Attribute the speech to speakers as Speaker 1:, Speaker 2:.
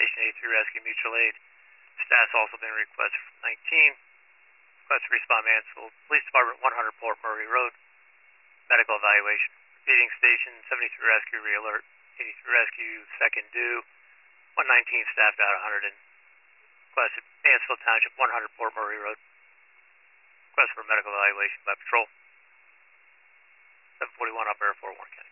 Speaker 1: Station 83 Rescue Mutual Aid. Staff's also been requested from 19. Request to respond Mansfield Police Department, 100 Port Murray Road. Medical evaluation. Repeating Station 73 Rescue Realert. 83 Rescue, second due. 119 staffed out 100 and requested Mansfield Township, 100 Port Murray Road. Request for medical evaluation by patrol. 741 up Air 4 Warren County.